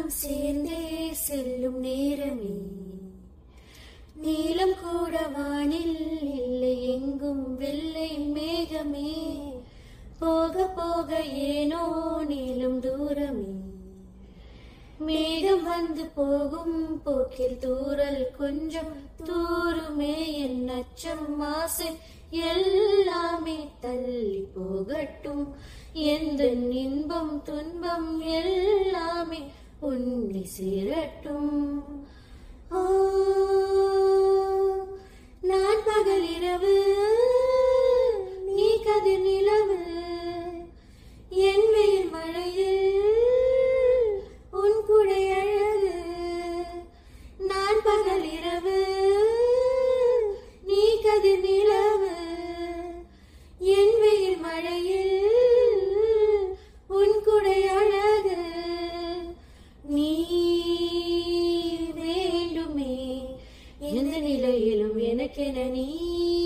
நானும் சேர்ந்தே செல்லும் நேரமே, நீலம் கூட வானில் இல்லை எங்கும் வெள்ளை மேகமே, போக போக ஏனோ நீளும் தூரமே, மேகம் வந்து போகும் போக்கில் தூறல் கொஞ்சம் தூருமே, என் அச்சம் ஆசை எல்லாமே தள்ளி போகட்டும், எந்த இன்பம் துன்பம் எல்லாமே உன்னை சேரட்டும். ஓ, நான் பகல் இரவு நீ கதிர் நிலவு, என் வெயில் மழையில் உன் குடை அழகு. நான் பகல் இரவு நீ கதிர் நிலவு, என் வெயில் மழையில் உன் குடை அழகு. நீ வேண்டுமே எந்த நிலையிலும் எனக்கென நீ